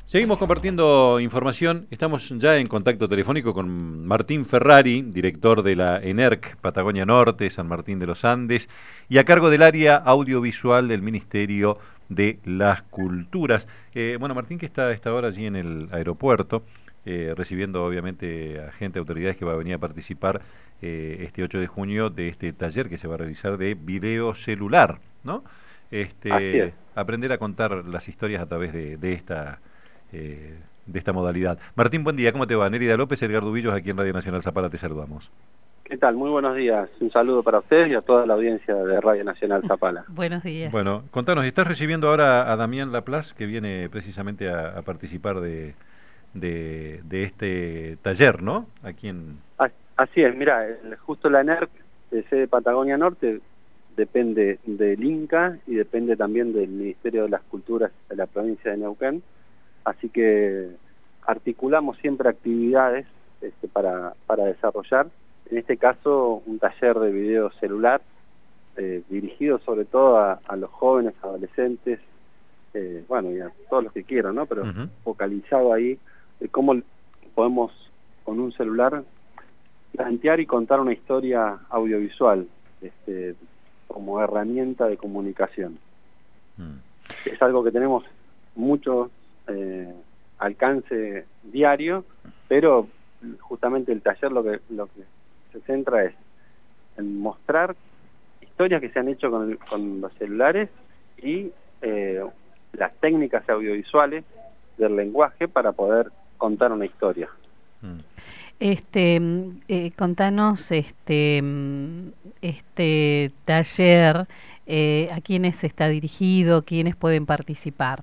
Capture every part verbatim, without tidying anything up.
Seguimos compartiendo información. Estamos ya en contacto telefónico con Martín Ferrari, director de la ENERC Patagonia Norte, San Martín de los Andes, y a cargo del área audiovisual del Ministerio de las Culturas. Eh, bueno, Martín, que está a esta hora allí en el aeropuerto, eh, recibiendo obviamente a gente, autoridades que va a venir a participar eh, este ocho de junio de este taller que se va a realizar de video celular, ¿no? Este, aprender a contar las historias a través de, de esta Eh, de esta modalidad. Martín, buen día, ¿cómo te va? Nérida López, Edgardo Villos, aquí en Radio Nacional Zapala, te saludamos. ¿Qué tal? Muy buenos días. Un saludo para ustedes y a toda la audiencia de Radio Nacional Zapala. Buenos días. Bueno, contanos, estás recibiendo ahora a Damián Laplace, que viene precisamente a, a participar de, de, de este taller, ¿no? Aquí en... Así es, mira, justo la ENERC de sede Patagonia Norte depende del INCA y depende también del Ministerio de las Culturas de la provincia de Neuquén. Así que articulamos siempre actividades este, para, para desarrollar, en este caso un taller de video celular, eh, dirigido sobre todo a, a los jóvenes, adolescentes, eh, bueno, y a todos los que quieran, ¿no? Pero uh-huh. focalizado ahí, de cómo podemos con un celular plantear y contar una historia audiovisual este, como herramienta de comunicación. Uh-huh. Es algo que tenemos mucho Eh, alcance diario, pero justamente el taller lo que lo que se centra es en mostrar historias que se han hecho con, el, con los celulares y eh, las técnicas audiovisuales del lenguaje para poder contar una historia. Este, eh, contanos este este taller, eh, a quiénes está dirigido, quiénes pueden participar.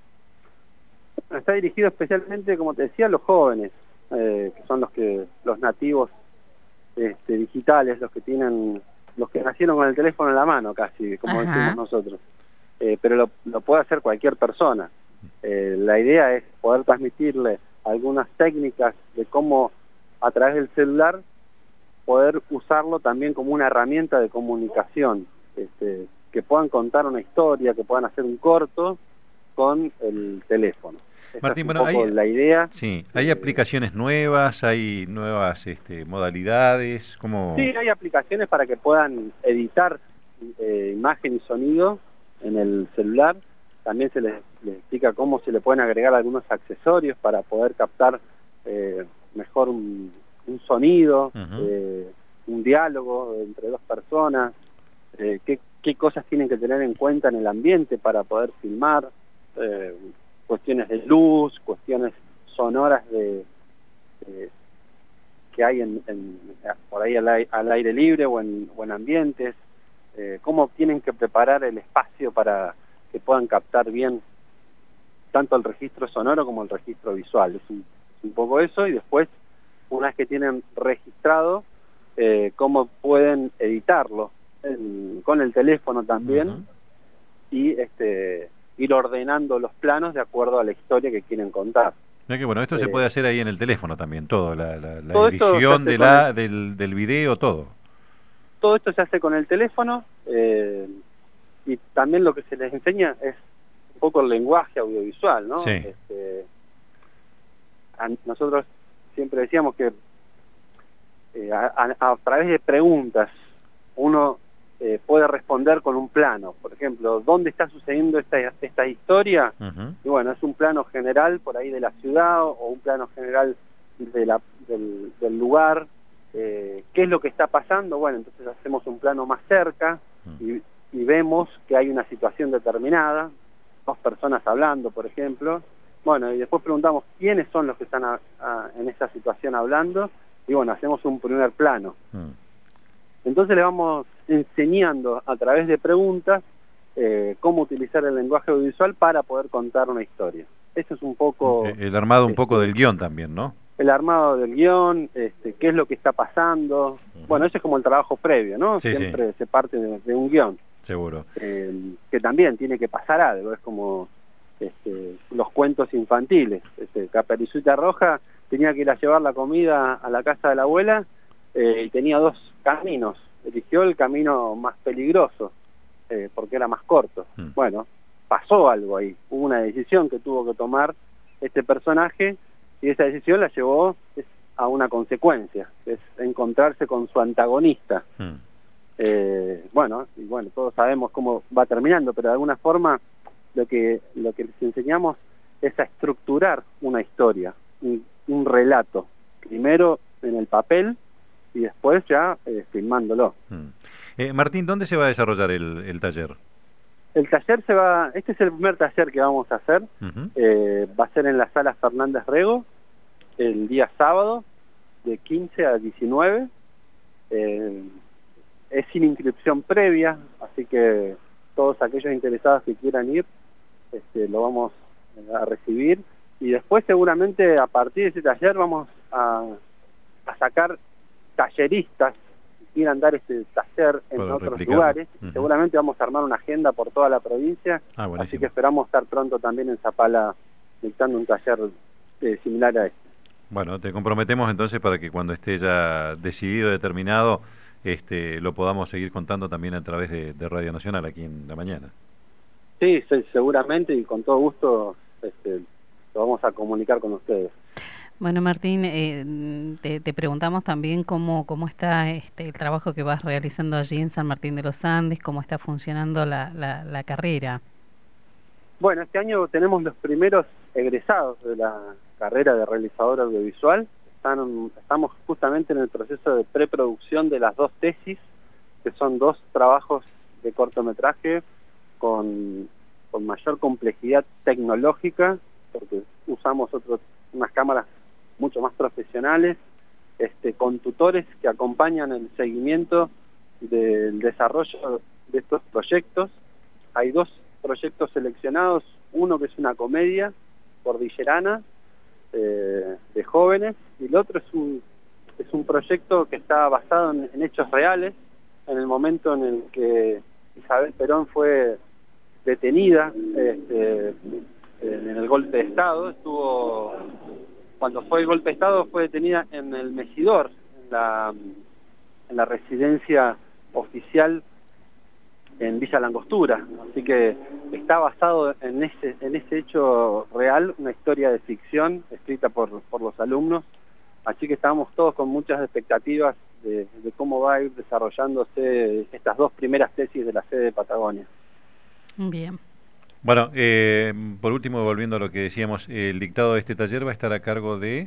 Está dirigido especialmente, como te decía, a los jóvenes, eh, que son los que los nativos este, digitales, los que tienen, los que nacieron con el teléfono en la mano, casi, como Ajá. decimos nosotros. Eh, pero lo, lo puede hacer cualquier persona. Eh, la idea es poder transmitirle algunas técnicas de cómo, a través del celular, poder usarlo también como una herramienta de comunicación, este, que puedan contar una historia, que puedan hacer un corto con el teléfono. Esa Martín, es un bueno, poco hay, la idea. Sí, hay aplicaciones nuevas, hay nuevas este, modalidades, ¿cómo? Sí, hay aplicaciones para que puedan editar eh, imagen y sonido en el celular. También se les, les explica cómo se le pueden agregar algunos accesorios para poder captar eh, mejor un, un sonido, uh-huh. eh, un diálogo entre dos personas, eh, qué, qué cosas tienen que tener en cuenta en el ambiente para poder filmar, eh, cuestiones de luz, cuestiones sonoras de, de que hay en, en, por ahí al, al aire libre o en, o en ambientes, eh, cómo tienen que preparar el espacio para que puedan captar bien tanto el registro sonoro como el registro visual. Es un, un poco eso, y después, una vez que tienen registrado, eh, cómo pueden editarlo en, con el teléfono también, uh-huh. y este ir ordenando los planos de acuerdo a la historia que quieren contar. Mira que bueno, esto eh, se puede hacer ahí en el teléfono también, todo, la, la, la todo edición de la, el, del, del video, todo. Todo esto se hace con el teléfono, eh, y también lo que se les enseña es un poco el lenguaje audiovisual, ¿no? Sí. Este, a, nosotros siempre decíamos que eh, a, a, a través de preguntas uno Eh, puede responder con un plano. Por ejemplo, ¿dónde está sucediendo esta, esta historia? Uh-huh. Y bueno, es un plano general por ahí de la ciudad, o un plano general de la, del, del lugar. Eh, ¿qué es lo que está pasando? Bueno, entonces hacemos un plano más cerca, uh-huh. y, y vemos que hay una situación determinada, dos personas hablando, por ejemplo. Bueno, y después preguntamos quiénes son los que están a, a, en esa situación hablando, y bueno, hacemos un primer plano. Uh-huh. Entonces le vamos enseñando a través de preguntas eh, cómo utilizar el lenguaje audiovisual para poder contar una historia. Eso es un poco... El armado un este, poco del guión también, ¿no? El armado del guión, este, qué es lo que está pasando. Uh-huh. Bueno, eso es como el trabajo previo, ¿no? Sí, Siempre sí. se parte de, de un guión. Seguro. Eh, que también tiene que pasar algo, es como este, los cuentos infantiles. Este, Caperucita Roja tenía que ir a llevar la comida a la casa de la abuela, eh, y tenía dos caminos. Eligió el camino más peligroso, eh, porque era más corto. Mm. Bueno, pasó algo ahí, hubo una decisión que tuvo que tomar este personaje, y esa decisión la llevó a una consecuencia, que es encontrarse con su antagonista. Mm. Eh, bueno, y bueno, todos sabemos cómo va terminando, pero de alguna forma lo que lo que les enseñamos es a estructurar una historia, un, un relato, primero en el papel y después ya eh, filmándolo. Mm. Eh, Martín, ¿dónde se va a desarrollar el, el taller? El taller se va, este es el primer taller que vamos a hacer, uh-huh. eh, va a ser en la sala Fernández Rego, el día sábado, de quince a diecinueve, eh, es sin inscripción previa, así que todos aquellos interesados que quieran ir, este, lo vamos a recibir, y después seguramente a partir de ese taller vamos a, a sacar talleristas que quieran dar este taller en Para otros replicarlo. lugares. Uh-huh. Seguramente vamos a armar una agenda por toda la provincia, ah, así que esperamos estar pronto también en Zapala dictando un taller eh, similar a este. Bueno, te comprometemos entonces para que cuando esté ya decidido, determinado, este, lo podamos seguir contando también a través de, de Radio Nacional aquí en la mañana. Sí, sí, seguramente, y con todo gusto este, lo vamos a comunicar con ustedes. Bueno, Martín, eh, te, te preguntamos también cómo cómo está este el trabajo que vas realizando allí en San Martín de los Andes, cómo está funcionando la, la, la carrera. Bueno, este año tenemos los primeros egresados de la carrera de realizador audiovisual. Están, estamos justamente en el proceso de preproducción de las dos tesis, que son dos trabajos de cortometraje con, con mayor complejidad tecnológica, porque usamos otros, unas cámaras mucho más profesionales, este, con tutores que acompañan el seguimiento del desarrollo de estos proyectos. Hay dos proyectos seleccionados, uno que es una comedia cordillerana eh, de jóvenes, y el otro es un es un proyecto que está basado en, en hechos reales, en el momento en el que Isabel Perón fue detenida este, en el golpe de Estado. Estuvo cuando fue el golpe de Estado fue detenida en el Mesidor, en la, en la residencia oficial en Villa Langostura, así que está basado en ese en ese hecho real, una historia de ficción escrita por, por los alumnos, así que estamos todos con muchas expectativas de, de cómo va a ir desarrollándose estas dos primeras tesis de la sede de Patagonia. Bien. Bueno, eh, por último, volviendo a lo que decíamos, el dictado de este taller va a estar a cargo de...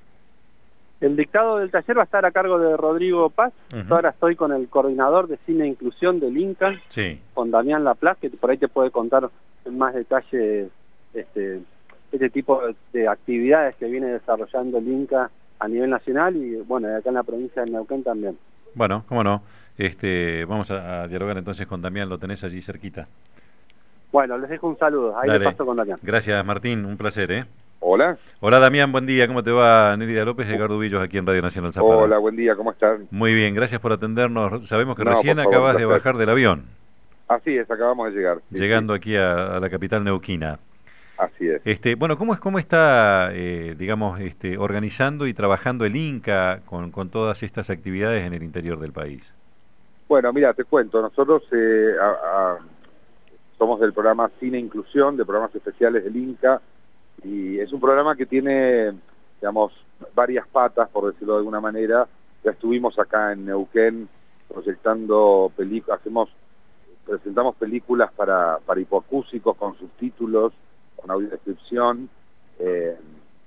El dictado del taller va a estar a cargo de Rodrigo Paz. Uh-huh. Ahora estoy con el coordinador de Cine e Inclusión del Inca, sí. con Damián Laplace, que por ahí te puede contar en más detalle este, este tipo de actividades que viene desarrollando el Inca a nivel nacional y bueno, acá en la provincia de Neuquén también. Bueno, cómo no. Este, vamos a, a dialogar entonces con Damián, lo tenés allí cerquita. Bueno, les dejo un saludo. Ahí Dale. le paso con Damián. Gracias, Martín. Un placer, ¿eh? Hola. Hola, Damián. Buen día. ¿Cómo te va? Nérida López y Edgardo Villos aquí en Radio Nacional Zapala. Hola, buen día. ¿Cómo están? Muy bien. Gracias por atendernos. Sabemos que no, recién favor, acabas de bajar del avión. Así es, acabamos de llegar. Sí, llegando sí. aquí a, a la capital neuquina. Así es. Este, bueno, ¿cómo es cómo está, eh, digamos, este, organizando y trabajando el Inca con, con todas estas actividades en el interior del país? Bueno, mira, te cuento. Nosotros eh, a, a, somos del programa Cine e Inclusión, de programas especiales del Inca, y es un programa que tiene, digamos, varias patas, por decirlo de alguna manera. Ya estuvimos acá en Neuquén proyectando películas, hacemos, presentamos películas para, para hipoacúsicos con subtítulos, con audiodescripción. Eh,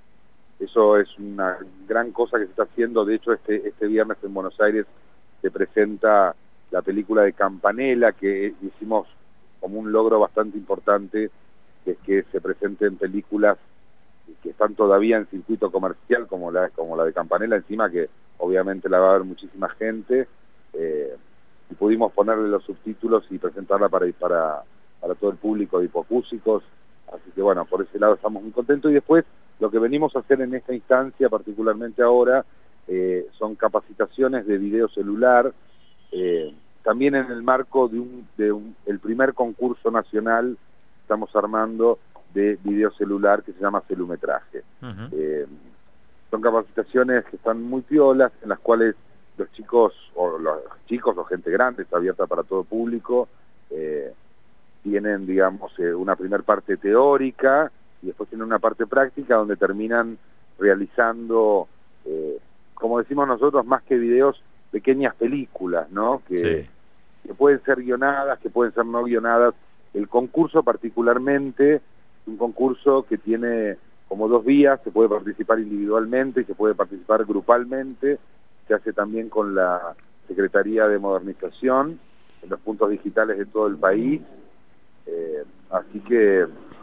eso es una gran cosa que se está haciendo. De hecho, este, este viernes en Buenos Aires se presenta la película de Campanella, que hicimos como un logro bastante importante, que es que se presenten películas que están todavía en circuito comercial, como la, como la de Campanella, encima que obviamente la va a ver muchísima gente, eh, y pudimos ponerle los subtítulos y presentarla para, para, para todo el público de hipoacúsicos. Así que bueno, por ese lado estamos muy contentos. Y después lo que venimos a hacer en esta instancia, particularmente ahora, eh, son capacitaciones de video celular, eh, también en el marco de un, de un el primer concurso nacional que estamos armando de video celular que se llama Celumetraje. Uh-huh. eh, son capacitaciones que están muy piolas, en las cuales los chicos, o los chicos o gente grande, está abierta para todo público, eh, tienen, digamos, eh, una primer parte teórica y después tienen una parte práctica donde terminan realizando, eh, como decimos nosotros, más que videos, pequeñas películas, ¿no? Que, sí. que pueden ser guionadas, que pueden ser no guionadas. El concurso particularmente es un concurso que tiene como dos vías, se puede participar individualmente y se puede participar grupalmente, se hace también con la Secretaría de Modernización, en los puntos digitales de todo el país, eh, así que,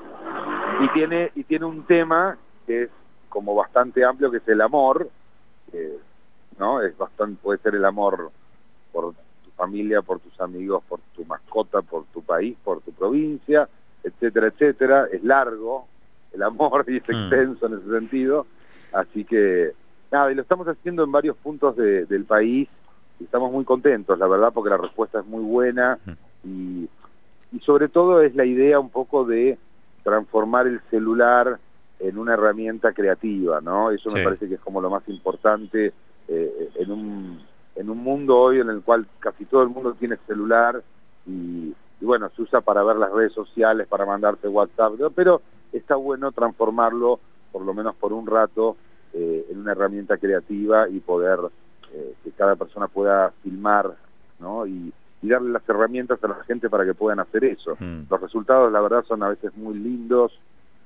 y tiene, y tiene un tema que es como bastante amplio, que es el amor, eh, ¿no? Es bastante, puede ser el amor por tu familia, por tus amigos, por tu mascota, por tu país, por tu provincia, etcétera, etcétera. Es largo el amor y es extenso mm. en ese sentido, así que nada, y lo estamos haciendo en varios puntos de, del país y estamos muy contentos, la verdad, porque la respuesta es muy buena y, y sobre todo es la idea un poco de transformar el celular en una herramienta creativa, ¿no? Eso sí. me parece que es como lo más importante eh, en un en un mundo hoy en el cual casi todo el mundo tiene celular y, y bueno, se usa para ver las redes sociales, para mandarte WhatsApp, ¿no? Pero está bueno transformarlo, por lo menos por un rato, eh, en una herramienta creativa y poder eh, que cada persona pueda filmar, ¿no? Y, y darle las herramientas a la gente para que puedan hacer eso. Mm. Los resultados, la verdad, son a veces muy lindos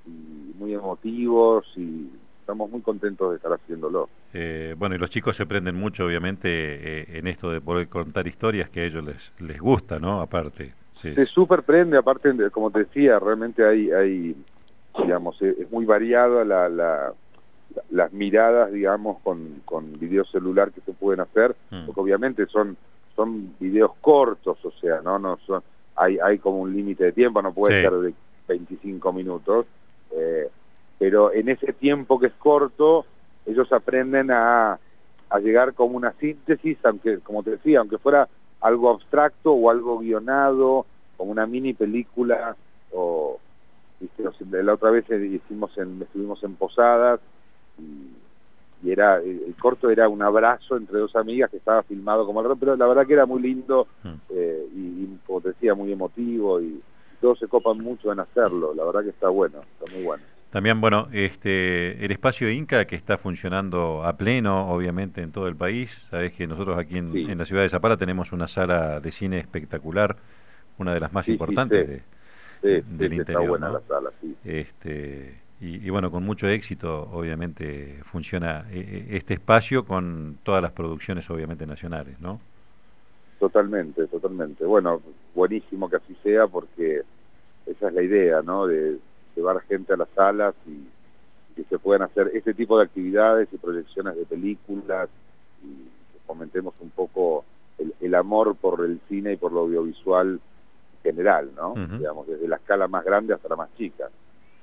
y muy emotivos y estamos muy contentos de estar haciéndolo. Eh, bueno, y los chicos se prenden mucho, obviamente, eh, en esto de poder contar historias que a ellos les, les gusta, ¿no? Aparte. Sí. Se súper prende, aparte, como te decía, realmente hay, hay digamos, es, es muy variada la, la, la, las miradas, digamos, con, con video celular que se pueden hacer, mm. porque obviamente son son videos cortos, o sea, no no son hay hay como un límite de tiempo, no puede sí. ser de veinticinco minutos, eh, pero en ese tiempo que es corto, ellos aprenden a, a llegar como una síntesis, aunque, como te decía, aunque fuera algo abstracto o algo guionado, como una mini película, o ¿viste? La otra vez hicimos en, estuvimos en Posadas, y, y era el corto era un abrazo entre dos amigas que estaba filmado como algo, pero la verdad que era muy lindo, eh, y, y como te decía, muy emotivo, y todos se copan mucho en hacerlo, la verdad que está bueno, está muy bueno. También, bueno, este el espacio Inca, que está funcionando a pleno, obviamente, en todo el país. Sabés que nosotros aquí en, sí. en la ciudad de Zapala tenemos una sala de cine espectacular, una de las más sí, importantes sí, sí. De, sí, del sí, interior. Está buena ¿no? la sala, sí. Este, y, y bueno, con mucho éxito, obviamente, funciona eh, este espacio con todas las producciones, obviamente, nacionales, ¿no? Totalmente, totalmente. Bueno, buenísimo que así sea, porque esa es la idea, ¿no? De llevar gente a las salas y que se puedan hacer este tipo de actividades y proyecciones de películas y que fomentemos un poco el, el amor por el cine y por lo audiovisual general, ¿no? Uh-huh. Digamos, desde la escala más grande hasta la más chica.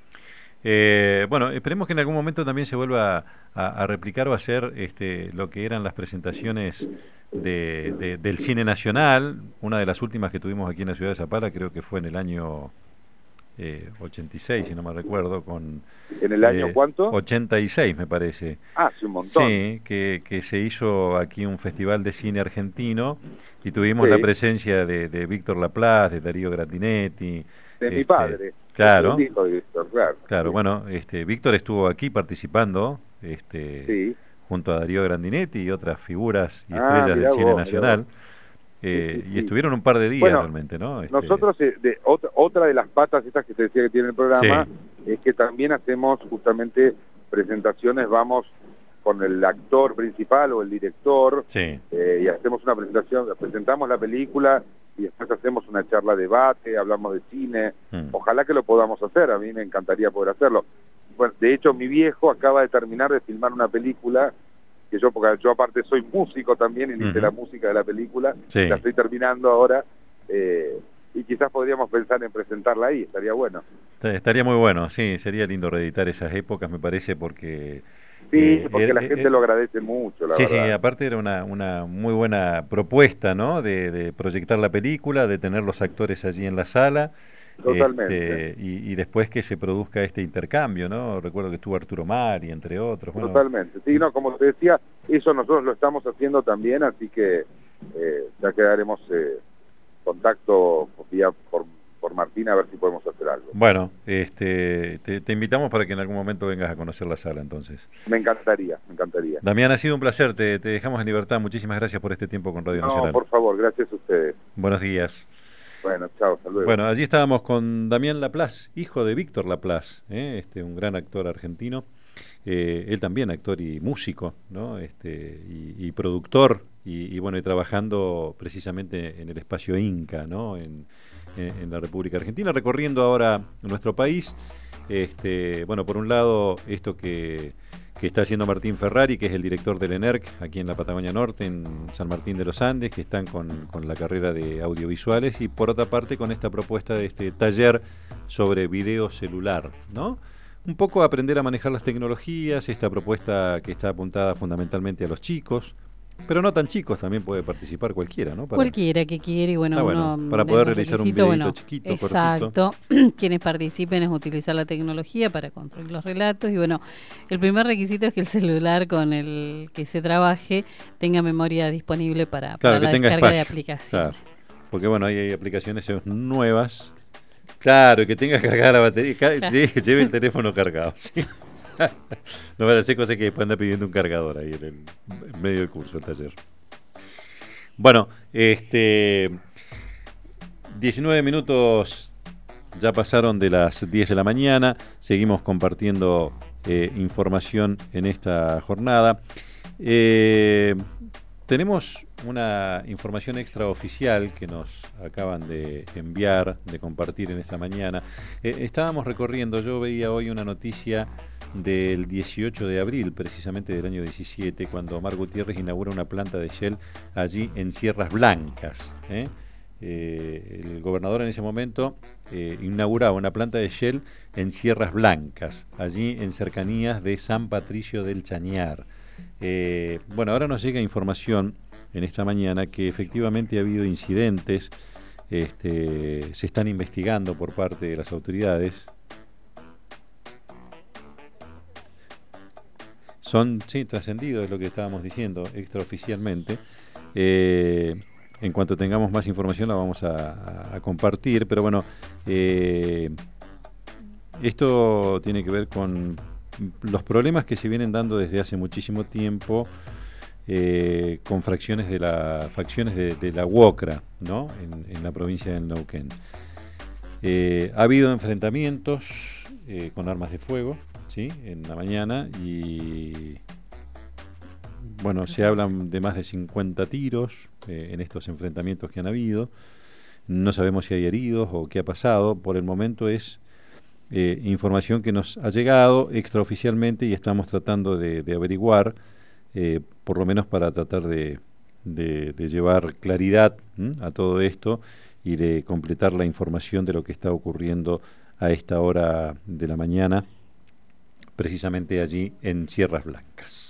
Eh, bueno, esperemos que en algún momento también se vuelva a, a replicar o a hacer este, lo que eran las presentaciones de, de, del cine nacional. Una de las últimas que tuvimos aquí en la ciudad de Zapala creo que fue en el año eh, ochenta y seis, si no me recuerdo. Con, ¿En el año eh, cuánto? ochenta y seis, me parece. Ah, sí, un montón. Sí, que, que se hizo aquí un festival de cine argentino y tuvimos sí. la presencia de, de Víctor Laplace, de Darío Grandinetti. De este, mi padre. Claro. El hijo de Víctor, claro. Claro, sí. bueno, este, Víctor estuvo aquí participando, este, sí. junto a Darío Grandinetti y otras figuras y ah, estrellas del cine vos, nacional, eh, sí, sí, sí. y estuvieron un par de días bueno, realmente, ¿no? Este... Nosotros, eh, de, otra, otra de las patas estas que te decía que tiene el programa, sí. es que también hacemos justamente presentaciones, vamos con el actor principal o el director, sí. eh, y hacemos una presentación, presentamos la película y después hacemos una charla debate, hablamos de cine, mm. ojalá que lo podamos hacer, a mí me encantaría poder hacerlo. Bueno, de hecho mi viejo acaba de terminar de filmar una película, que yo, porque yo aparte soy músico también, y hice uh-huh. la música de la película, sí. la estoy terminando ahora, eh, y quizás podríamos pensar en presentarla ahí, estaría bueno. Estaría muy bueno, sí, sería lindo reeditar esas épocas, me parece, porque... Sí, eh, porque eh, la gente eh, lo agradece mucho, la sí, verdad. Sí, aparte era una, una muy buena propuesta, ¿no? De, de proyectar la película, de tener los actores allí en la sala. Totalmente. Este, y, y después que se produzca este intercambio, ¿no? Recuerdo que estuvo Arturo Mari, entre otros. Bueno, totalmente. Sí, no, como te decía, eso nosotros lo estamos haciendo también, así que eh, ya quedaremos eh, contacto vía por, por por Martín a ver si podemos hacer algo. Bueno, este, te, te invitamos para que en algún momento vengas a conocer la sala, entonces. Me encantaría, me encantaría. Damián, ha sido un placer, te, te dejamos en libertad. Muchísimas gracias por este tiempo con Radio no, Nacional. No, por favor, gracias a ustedes. Buenos días. Bueno, chao, hasta luego. Bueno, allí estábamos con Damián Laplace, hijo de Víctor Laplace, ¿eh? este, un gran actor argentino. Eh, él también actor y músico, ¿no? este, y, y productor, y, y bueno, y trabajando precisamente en el espacio Inca, ¿no? en, en, en la República Argentina, recorriendo ahora nuestro país. Este, bueno, por un lado, esto que, que está haciendo Martín Ferrari, que es el director del ENERC, aquí en la Patagonia Norte, en San Martín de los Andes, que están con, con la carrera de audiovisuales, y por otra parte con esta propuesta de este taller sobre video celular, ¿no? Un poco aprender a manejar las tecnologías, esta propuesta que está apuntada fundamentalmente a los chicos, pero no tan chicos, también puede participar cualquiera, ¿no? Para, cualquiera que quiere, bueno, ah, bueno uno para poder realizar un videito bueno, chiquito, exacto. Quienes participen es utilizar la tecnología para construir los relatos, y bueno, el primer requisito es que el celular con el que se trabaje tenga memoria disponible para, claro, para la tenga descarga espacio, de aplicaciones. Claro, porque bueno, hay, hay aplicaciones nuevas. Claro, que tenga cargada la batería, claro. Lleve el teléfono cargado. ¿Sí? No van a hacer cosas que después anda pidiendo un cargador ahí en el en medio del curso, el taller. Bueno, este diecinueve minutos ya pasaron de las diez de la mañana. Seguimos compartiendo eh, información en esta jornada. Eh, tenemos una información extraoficial que nos acaban de enviar, de compartir en esta mañana. Eh, estábamos recorriendo, yo veía hoy una noticia del dieciocho de abril, precisamente del año diecisiete, cuando Omar Gutiérrez inaugura una planta de Shell allí en Sierras Blancas. ¿eh? Eh, el gobernador en ese momento eh, inauguraba una planta de Shell en Sierras Blancas, allí en cercanías de San Patricio del Chañar. Eh, bueno, ahora nos llega información en esta mañana que efectivamente ha habido incidentes, este, se están investigando por parte de las autoridades. Son, sí, trascendidos, es lo que estábamos diciendo extraoficialmente. Eh, en cuanto tengamos más información la vamos a, a, a compartir, pero bueno, eh, esto tiene que ver con los problemas que se vienen dando desde hace muchísimo tiempo eh, con fracciones de la facciones de, de la UOCRA, ¿no? en, en la provincia del Neuquén. Eh, ha habido enfrentamientos eh, con armas de fuego, ¿sí? en la mañana, y bueno, se hablan de más de cincuenta tiros eh, en estos enfrentamientos que han habido. No sabemos si hay heridos o qué ha pasado. Por el momento es eh, información que nos ha llegado extraoficialmente y estamos tratando de, de averiguar, eh, por lo menos para tratar de, de, de llevar claridad ¿m? a todo esto y de completar la información de lo que está ocurriendo a esta hora de la mañana, precisamente allí en Sierras Blancas.